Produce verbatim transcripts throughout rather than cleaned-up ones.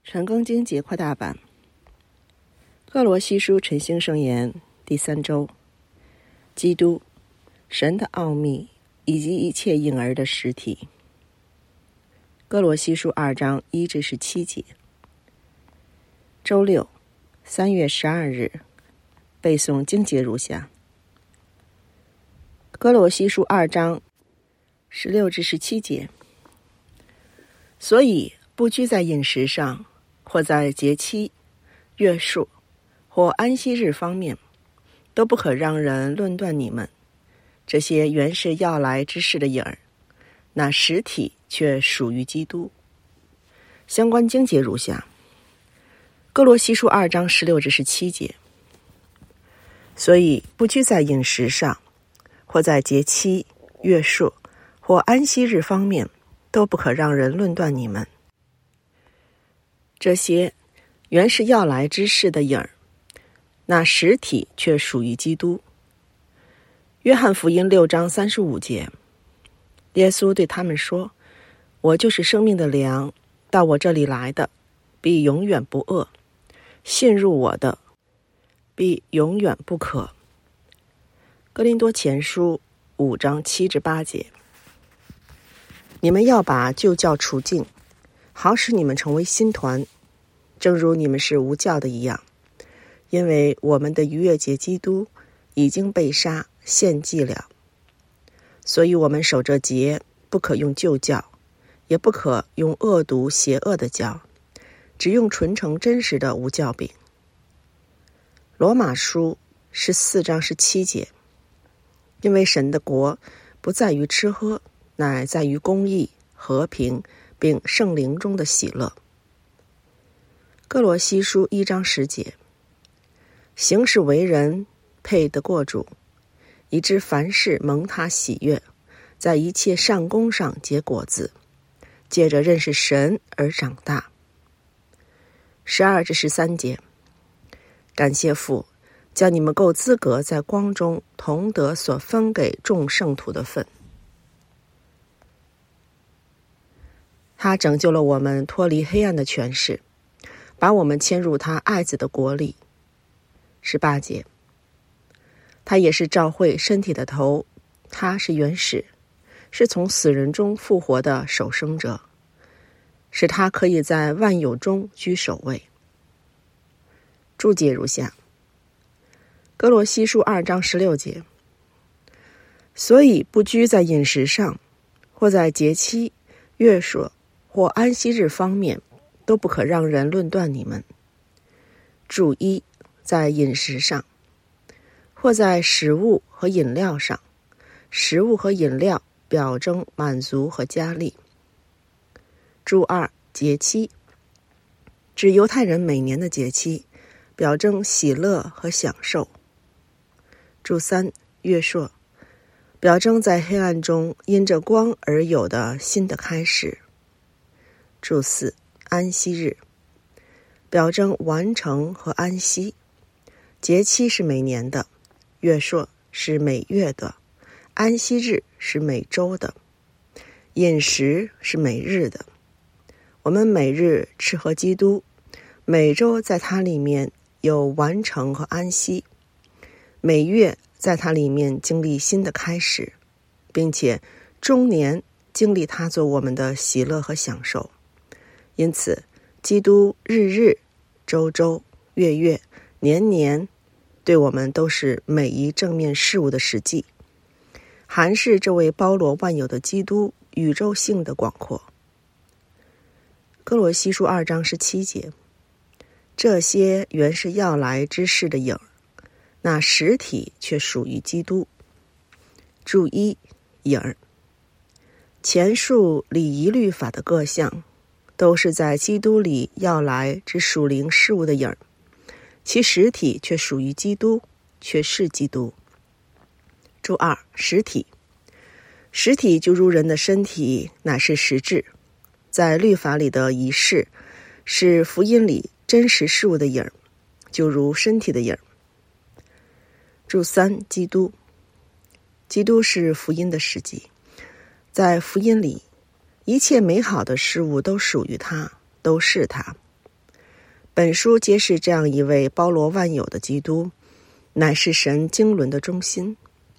晨更经节扩大版，哥罗西书晨星圣言第三周，基督、神的奥秘以及一切婴儿的实体。哥罗西书二章一至十七节。周六，三月十二日，背诵经节如下：哥罗西书二章十六至十七节。所以不拘在饮食上，或在节期、月数或安息日方面，都不可让人论断你们。这些原是要来之事的影儿，那实体却属于基督。相关经节如下：哥罗西书二章十六至十七节。所以不拘在饮食上，或在节期、月数或安息日方面，都不可让人论断你们。这些原是要来之事的影儿，那实体却属于基督。约翰福音六章三十五节，耶稣对他们说：我就是生命的粮，到我这里来的必永远不饿，信入我的必永远不渴。哥林多前书五章七至八节。你们要把旧教除尽，好使你们成为新团，正如你们是无教的一样。因为我们的逾越节基督已经被杀献祭了，所以我们守着节，不可用旧教，也不可用恶毒邪恶的教，只用纯诚真实的无教饼。罗马书十四章十七节。因为神的国不在于吃喝，乃在于公义、和平，并圣灵中的喜乐。哥罗西书一章十节。行事为人配得过主，以致凡事蒙他喜悦，在一切善功上结果子，借着认识神而长大。十二至十三节。感谢父，叫你们够资格在光中同得所分给众圣徒的份。他拯救了我们脱离黑暗的权势，把我们迁入他爱子的国里。十八节。他也是教会身体的头，他是原始，是从死人中复活的首生者，使他可以在万有中居首位。注解如下：哥罗西书二章十六节。所以不拘在饮食上，或在节期、月数或安息日方面，都不可让人论断你们。注一，在饮食上，或在食物和饮料上，食物和饮料表征满足和加力。注二，节期，指犹太人每年的节期，表征喜乐和享受。注三，月数，表征在黑暗中因着光而有的新的开始。注四，安息日，表征完成和安息。节期是每年的，月数是每月的，安息日是每周的，饮食是每日的。我们每日吃喝基督，每周在它里面有完成和安息，每月在它里面经历新的开始，并且终年经历它做我们的喜乐和享受。因此基督日日、周周、月月、年年对我们都是每一正面事物的实际，含是这位包罗万有的基督宇宙性的广阔。哥罗西书二章十七节。这些原是要来之事的影儿，那实体却属于基督。注一，影儿。前述礼仪律法的各项，都是在基督里要来之属灵事物的影儿，其实体却属于基督，却是基督。注二，实体。实体就如人的身体，乃是实质，在律法里的仪式，是福音里真实事物的影儿，就如身体的影儿。注三，基督。基督是福音的实际，在福音里，一切美好的事物都属于他，都是他。 本书揭示这样一位包罗万有的基督，乃是神经纶的中心。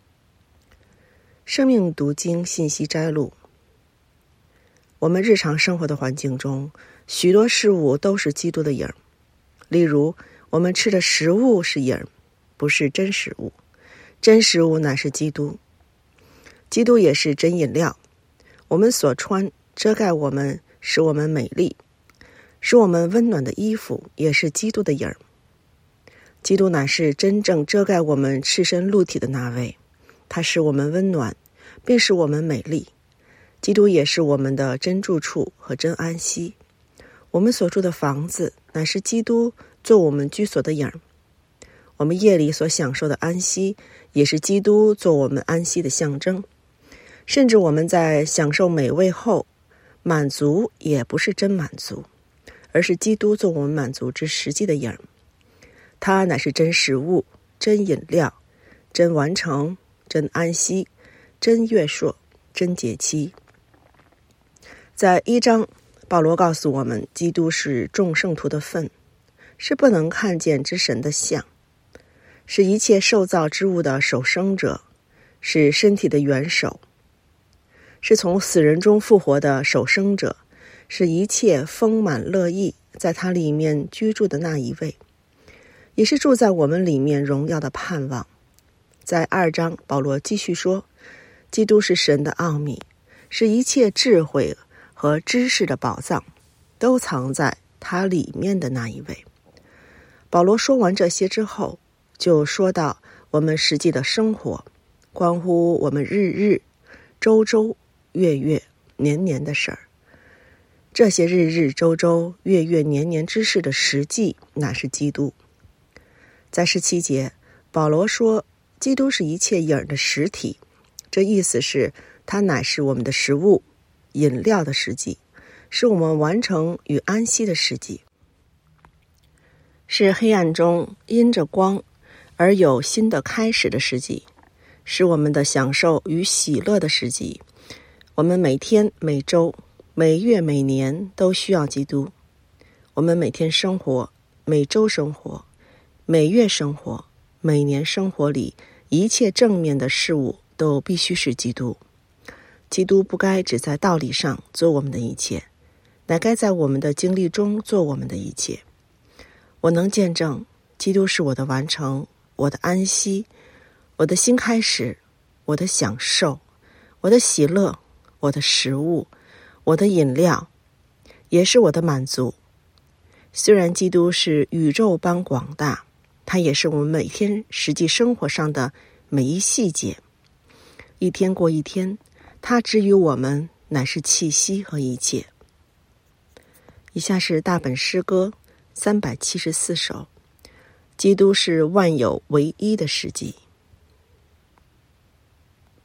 生命读经信息摘录：我们日常生活的环境中，许多事物都是基督的影儿。例如，我们吃的食物是影儿，不是真食物。真食物乃是基督。基督也是真饮料。我们所穿遮盖我们，使我们美丽，使我们温暖的衣服也是基督的影儿。基督乃是真正遮盖我们赤身露体的那位，他使我们温暖，并使我们美丽。基督也是我们的真住处和真安息。我们所住的房子乃是基督做我们居所的影儿。我们夜里所享受的安息，也是基督做我们安息的象征。甚至我们在享受美味后，满足也不是真满足，而是基督做我们满足之实际的影儿。他乃是真食物、真饮料、真完成、真安息、真月朔、真节期。在一章，保罗告诉我们，基督是众圣徒的份，是不能看见之神的像，是一切受造之物的首生者，是身体的元首，是从死人中复活的首生者，是一切丰满乐意在他里面居住的那一位，也是住在我们里面荣耀的盼望。在二章，保罗继续说，基督是神的奥秘，是一切智慧和知识的宝藏，都藏在他里面的那一位。保罗说完这些之后，就说到我们实际的生活，关乎我们日日、周周、月月、年年的事儿。这些日日、周周、月月、年年之事的实际，乃是基督。在十七节，保罗说，基督是一切影儿的实体，这意思是他乃是我们的食物、饮料的实际，是我们完成与安息的实际，是黑暗中因着光而有新的开始的实际，是我们的享受与喜乐的实际。我们每天、每周、每月、每年都需要基督。我们每天生活、每周生活、每月生活、每年生活里，一切正面的事物都必须是基督。基督不该只在道理上做我们的一切，乃该在我们的经历中做我们的一切。我能见证，基督是我的完成，我的安息，我的新开始，我的享受，我的喜乐，我的食物，我的饮料，也是我的满足。虽然基督是宇宙般广大，它也是我们每天实际生活上的每一细节。一天过一天，它之于我们乃是气息和一切。以下是大本诗歌三百七十四首，基督是万有唯一的实际。